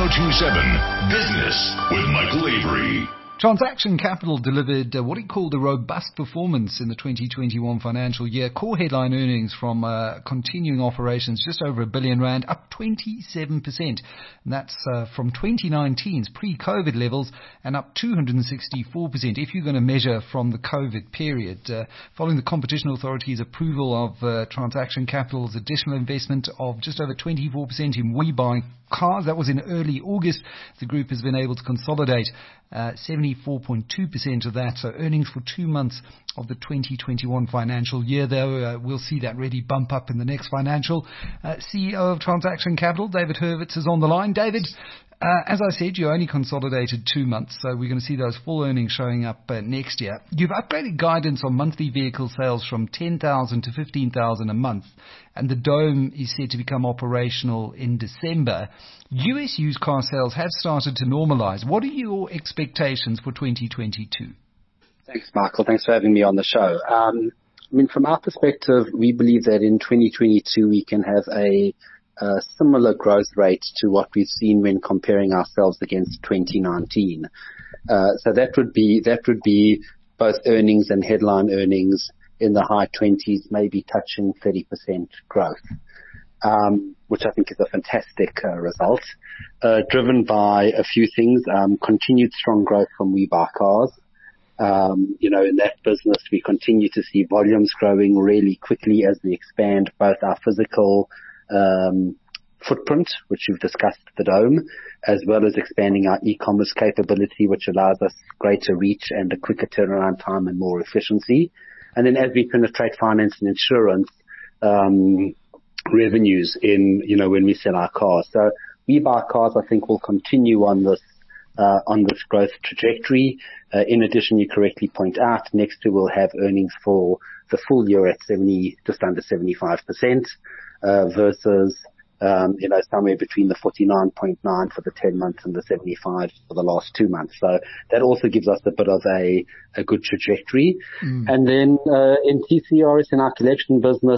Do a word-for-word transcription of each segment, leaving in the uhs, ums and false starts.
oh two seven Business with Michael Avery. Transaction Capital delivered uh, what it called a robust performance in the twenty twenty-one financial year. Core headline earnings from uh, continuing operations just over a billion rand, up twenty-seven percent. And that's uh, from twenty nineteen's pre-COVID levels and up two hundred sixty-four percent if you're going to measure from the COVID period. Uh, following the Competition Authority's approval of uh, Transaction Capital's additional investment of just over twenty-four percent in WeBuy Cars, that was in early August, the group has been able to consolidate uh, seventy-four point two percent of that. So earnings for two months of the twenty twenty-one financial year, though, uh, we'll see that really bump up in the next financial. Uh, C E O of Transaction Capital, David Hurwitz, is on the line. David, Uh, as I said, you only consolidated two months, so we're going to see those full earnings showing up uh, next year. You've upgraded guidance on monthly vehicle sales from ten thousand to fifteen thousand a month, and the Dome is said to become operational in December. U S used car sales have started to normalize. What are your expectations for twenty twenty-two? Thanks, Michael. Thanks for having me on the show. Um, I mean, from our perspective, we believe that in twenty twenty-two we can have a Uh, similar growth rate to what we've seen when comparing ourselves against twenty nineteen. Uh, so that would be, that would be both earnings and headline earnings in the high twenties, maybe touching thirty percent growth, um, which I think is a fantastic uh, result, uh, driven by a few things, um, continued strong growth from WeBuy Cars. Um, you know, in that business, we continue to see volumes growing really quickly as we expand both our physical um, footprint, which you've discussed, the Dome, as well as expanding our e-commerce capability, which allows us greater reach and a quicker turnaround time and more efficiency. And then as we penetrate finance and insurance, um, revenues in, you know, when we sell our cars. So WeBuy Cars, I think, will continue on this Uh, on this growth trajectory. Uh, in addition, you correctly point out, next year we'll have earnings for the full year at seventy, just under seventy-five percent, uh, versus, um, you know, somewhere between the forty-nine point nine for the ten months and the seventy-five for the last two months. So that also gives us a bit of a, a good trajectory. Mm. And then, uh, in T C R S, in our collection business,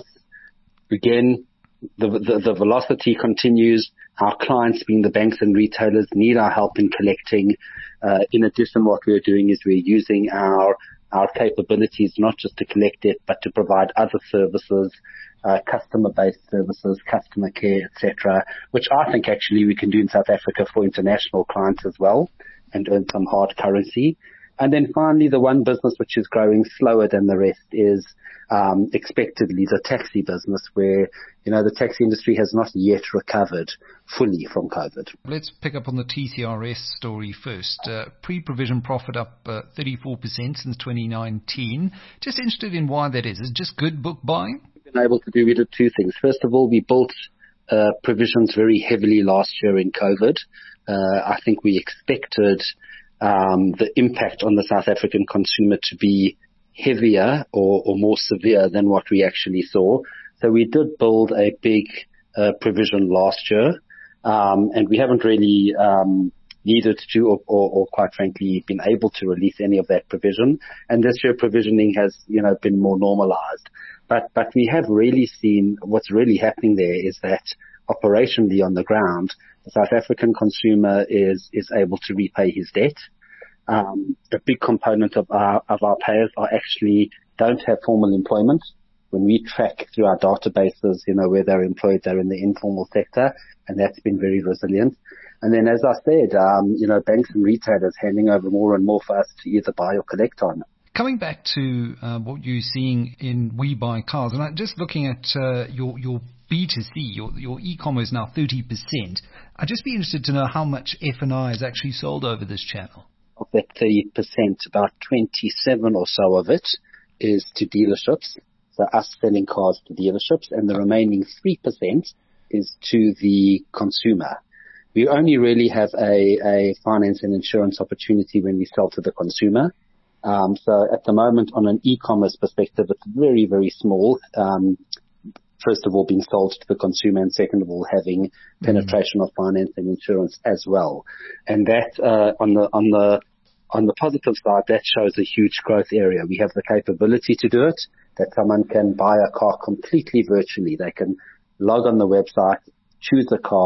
again, The, the, the velocity continues. Our clients, being the banks and retailers, need our help in collecting. Uh, in addition, what we're doing is we're using our our capabilities not just to collect it, but to provide other services, uh, customer-based services, customer care, et cetera, which I think actually we can do in South Africa for international clients as well and earn some hard currency. And then finally, the one business which is growing slower than the rest is um, expectedly the taxi business, where, you know, the taxi industry has not yet recovered fully from COVID. Let's pick up on the T C R S story first. Uh, pre-provision profit up uh, thirty-four percent since twenty nineteen. Just interested in why that is. Is it just good book buying? We've been able to do, we did two things. First of all, we built uh, provisions very heavily last year in COVID. Uh, I think we expected Um, the impact on the South African consumer to be heavier or, or more severe than what we actually saw. So we did build a big uh, provision last year, um, and we haven't really um, needed to or, or, or quite frankly been able to release any of that provision. And this year provisioning has, you know, been more normalized. But, but we have really seen what's really happening there is that operationally on the ground, the South African consumer is, is able to repay his debt. Um, a big component of our, of our payers are actually don't have formal employment. When we track through our databases, you know, where they're employed, they're in the informal sector, and that's been very resilient. And then, as I said, um, you know, banks and retailers handing over more and more for us to either buy or collect on. Coming back to uh, what you're seeing in WeBuy Cars, and I'm just looking at uh, your your B two C, your, your e-commerce now thirty percent. I'd just be interested to know how much F and I is actually sold over this channel. Of that thirty percent, about twenty-seven or so of it is to dealerships, so us selling cars to dealerships, and the remaining three percent is to the consumer. We only really have a, a finance and insurance opportunity when we sell to the consumer. Um, so at the moment, on an e-commerce perspective, it's very, very small. Um, first of all, being sold to the consumer, and second of all, having mm-hmm. penetration of finance and insurance as well. And that, uh, on the, on the, on the positive side, that shows a huge growth area. We have the capability to do it, that someone can buy a car completely virtually. They can log on the website, choose a car,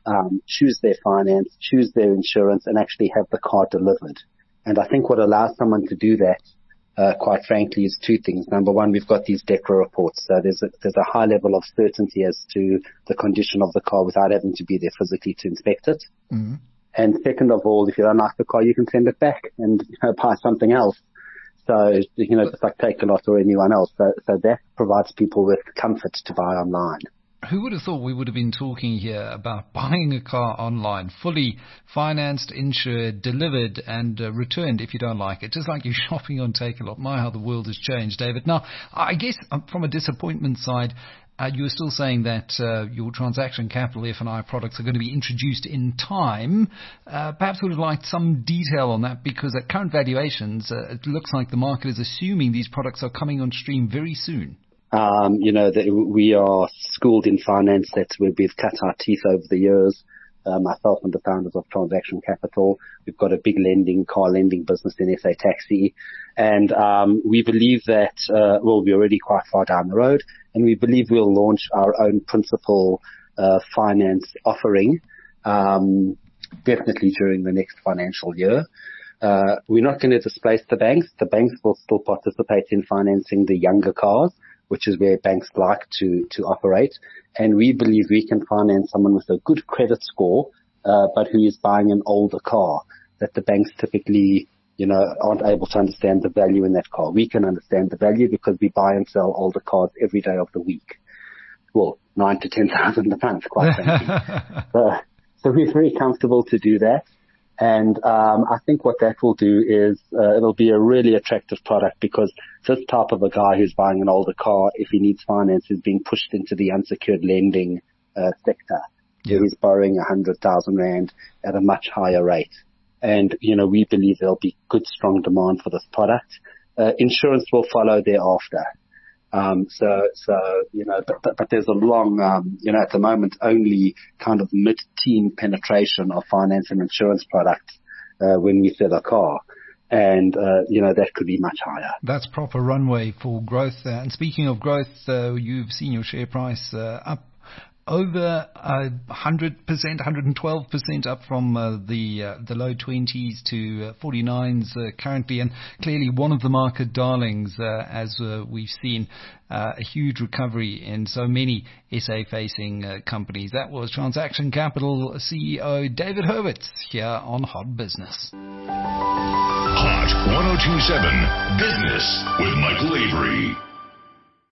um, choose their finance, choose their insurance, and actually have the car delivered. And I think what allows someone to do that, uh, quite frankly, is two things. Number one, we've got these DEKRA reports. So there's a, there's a high level of certainty as to the condition of the car without having to be there physically to inspect it. Mm-hmm. And second of all, if you don't like the car, you can send it back and, you know, buy something else. So, you know, just like Takealot or anyone else. So, so that provides people with comfort to buy online. Who would have thought we would have been talking here about buying a car online, fully financed, insured, delivered, and uh, returned if you don't like it, just like you're shopping on Takealot. My, how the world has changed, David. Now, I guess um, from a disappointment side, uh, you were still saying that uh, your transaction capital F and I products are going to be introduced in time. Uh, perhaps we would have liked some detail on that, because at current valuations, uh, it looks like the market is assuming these products are coming on stream very soon. Um, you know, that we are schooled in finance. That's where we've cut our teeth over the years. Uh, myself and the founders of Transaction Capital. We've got a big lending, car lending business in S A Taxi. And, um, we believe that, uh, well, we're already quite far down the road, and we believe we'll launch our own principal, uh, finance offering, um, definitely during the next financial year. Uh, we're not going to displace the banks. The banks will still participate in financing the younger cars, which is where banks like to, to operate. And we believe we can finance someone with a good credit score, uh, but who is buying an older car that the banks typically, you know, aren't able to understand the value in that car. We can understand the value because we buy and sell older cars every day of the week. Well, nine to ten thousand a month, quite frankly. so, so we're very comfortable to do that. And um, I think what that will do is uh, it'll be a really attractive product, because this type of a guy who's buying an older car, if he needs finance, is being pushed into the unsecured lending uh, sector. Yeah. Where he's borrowing one hundred thousand rand at a much higher rate. And, you know, we believe there'll be good, strong demand for this product. Uh, insurance will follow thereafter. Um, so, so, you know, but, but, but there's a long, um, you know, at the moment, only kind of mid-teen penetration of finance and insurance products, uh, when we sell a car. And, uh, you know, that could be much higher. That's proper runway for growth. Uh, and speaking of growth, uh, you've seen your share price, uh, up over uh, one hundred percent, one hundred twelve percent up from uh, the uh, the low twenties to uh, forty-nines uh, currently, and clearly one of the market darlings, uh, as uh, we've seen uh, a huge recovery in so many S A-facing uh, companies. That was Transaction Capital C E O David Hurwitz here on Hot Business. Hot one oh two point seven Business with Michael Avery.